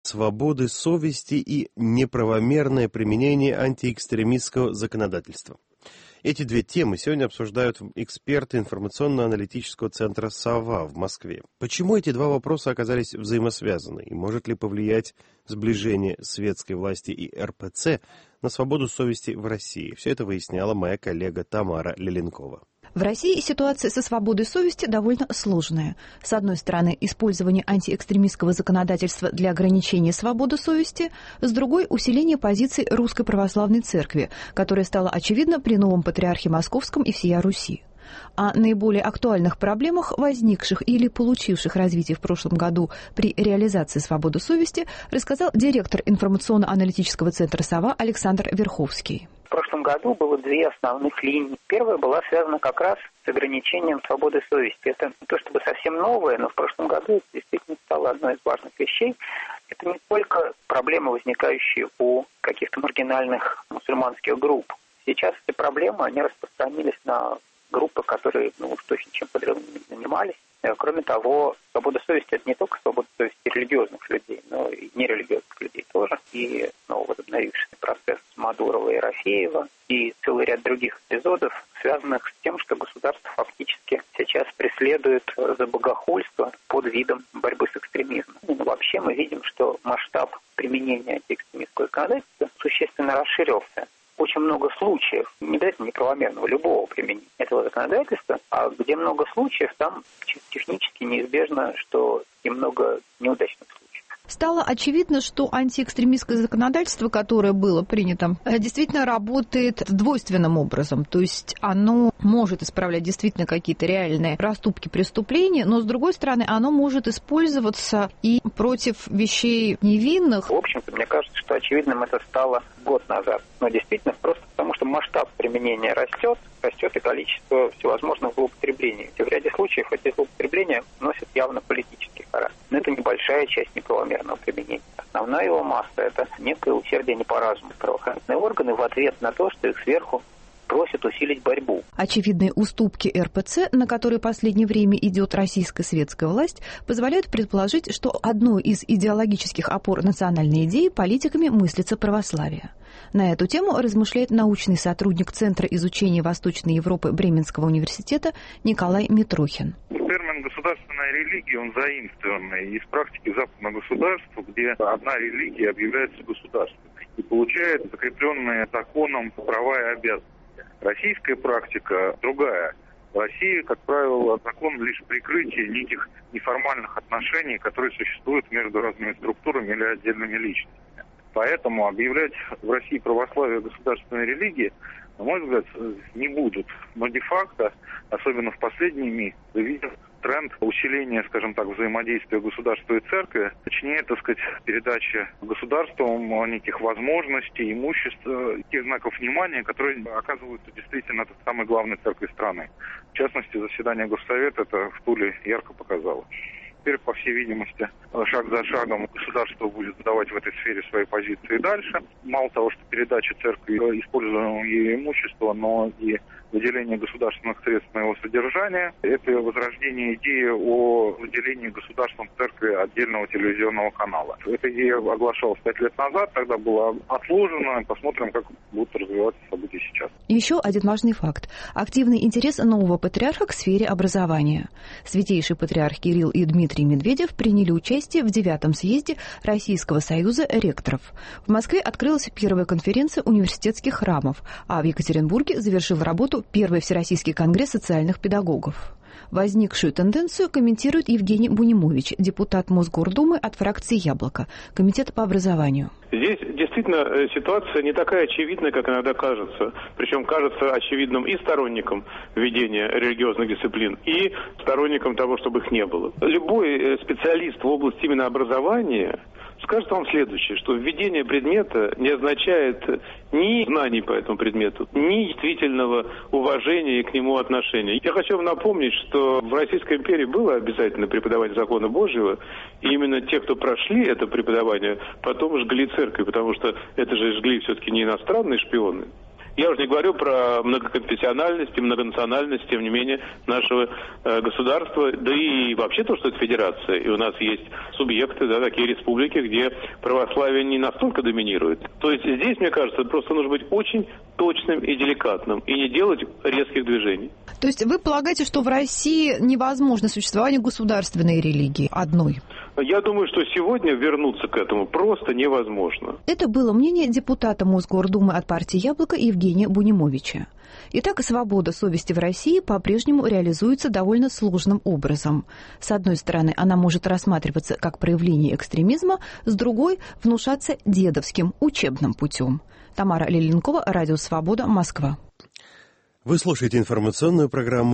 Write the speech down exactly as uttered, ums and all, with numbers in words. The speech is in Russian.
свободы совести и неправомерное применение антиэкстремистского законодательства. Эти две темы сегодня обсуждают эксперты информационно-аналитического центра «Сова» в Москве. Почему эти два вопроса оказались взаимосвязаны? И может ли повлиять сближение светской власти и эр пэ цэ на свободу совести в России? Все это выясняла моя коллега Тамара Леленкова. В России ситуация со свободой совести довольно сложная. С одной стороны, использование антиэкстремистского законодательства для ограничения свободы совести, с другой – усиление позиций Русской Православной Церкви, которая стала очевидна при новом патриархе Московском и всея Руси. О наиболее актуальных проблемах, возникших или получивших развитие в прошлом году при реализации свободы совести, рассказал директор информационно-аналитического центра «Сова» Александр Верховский. В прошлом году было две основных линии. Первая была связана как раз с ограничением свободы совести. Это не то чтобы совсем новое, но в прошлом году это действительно стало одной из важных вещей. Это не только проблемы, возникающие у каких-то маргинальных мусульманских групп. Сейчас эти проблемы, они распространились на группы, которые ну, уж точно чем подрывом не занимались. Кроме того, свобода совести – это не только свобода совести религиозных людей, но и нерелигиозных людей тоже. И ну, возобновившийся процесс Мадурова и Рафеева, и целый ряд других эпизодов, связанных с тем, что государство фактически сейчас преследует за богохульство под видом борьбы с экстремизмом. Ну, вообще мы видим, что масштаб применения антиэкстремистского законодательства существенно расширился. Очень много случаев, не обязательно неправомерного, любого применения этого законодательства, а где много случаев, там технически неизбежно, что и много неудачных случаев. Стало очевидно, что антиэкстремистское законодательство, которое было принято, действительно работает двойственным образом. То есть оно может исправлять действительно какие-то реальные проступки, преступления, но, с другой стороны, оно может использоваться и против вещей невинных. В общем-то, мне кажется, что очевидным это стало год назад. Но действительно просто потому, что масштаб применения растет, растет и количество всевозможных злоупотреблений. И в ряде случаев эти злоупотребления носят явно политический характер. Но это небольшая часть неправомерного применения. Основная его масса – это некое усердие не по разуму. Правоохранительные органы в ответ на то, что их сверху просят усилить борьбу. Очевидные уступки эр пэ цэ, на которые в последнее время идет российская светская власть, позволяют предположить, что одной из идеологических опор национальной идеи политиками мыслится православие. На эту тему размышляет научный сотрудник Центра изучения Восточной Европы Бременского университета Николай Митрохин. Термин «государственная религия», он заимствованный из практики западного государства, где одна религия объявляется государственной и получает закрепленные законом права и обязанности. Российская практика другая. В России, как правило, закон лишь прикрытие неких неформальных отношений, которые существуют между разными структурами или отдельными личностями. Поэтому объявлять в России православие государственной религии, на мой взгляд, не будут. Но де-факто, особенно в последние месяцы, видим тренд усиления, скажем так, взаимодействия государства и церкви, точнее, так сказать, передачи государством неких возможностей, имущества, тех знаков внимания, которые оказываются действительно от самой главной церкви страны. В частности, заседание Госсовета это в Туле ярко показало. Теперь, по всей видимости, шаг за шагом государство будет задавать в этой сфере свои позиции дальше. Мало того, что передача церкви используемого ее имущества, но и выделение государственных средств на его содержание. Это возрождение идеи о выделении государством церкви отдельного телевизионного канала. Эта идея оглашалась пять лет назад, тогда была отложена. Посмотрим, как будут развиваться события сейчас. Еще один важный факт. Активный интерес нового патриарха к сфере образования. Святейший патриарх Кирилл и Дмитрий Медведев приняли участие в девятом съезде Российского союза ректоров. В Москве открылась первая конференция университетских храмов, а в Екатеринбурге завершил работу Первый Всероссийский конгресс социальных педагогов. Возникшую тенденцию комментирует Евгений Бунимович, депутат Мосгордумы от фракции «Яблоко», комитет по образованию. Здесь действительно ситуация не такая очевидная, как иногда кажется. Причем кажется очевидным и сторонникам введения религиозных дисциплин, и сторонникам того, чтобы их не было. Любой специалист в области именно образования скажет вам следующее, что введение предмета не означает ни знаний по этому предмету, ни действительного уважения к нему отношения. Я хочу вам напомнить, что в Российской империи было обязательно преподавание закона Божьего, и именно те, кто прошли это преподавание, потом жгли церковь, потому что это же жгли все-таки не иностранные шпионы. Я уже не говорю про многоконфессиональность и многонациональность, тем не менее, нашего э, государства, да и вообще то, что это федерация. И у нас есть субъекты, да, такие республики, где православие не настолько доминирует. То есть здесь, мне кажется, просто нужно быть очень точным и деликатным, и не делать резких движений. То есть вы полагаете, что в России невозможно существование государственной религии одной? Я думаю, что сегодня вернуться к этому просто невозможно. Это было мнение депутата Мосгордумы от партии «Яблоко» Евгения Бунимовича. Итак, свобода совести в России по-прежнему реализуется довольно сложным образом. С одной стороны, она может рассматриваться как проявление экстремизма, с другой – внушаться дедовским, учебным путем. Тамара Леленкова, Радио «Свобода», Москва. Вы слушаете информационную программу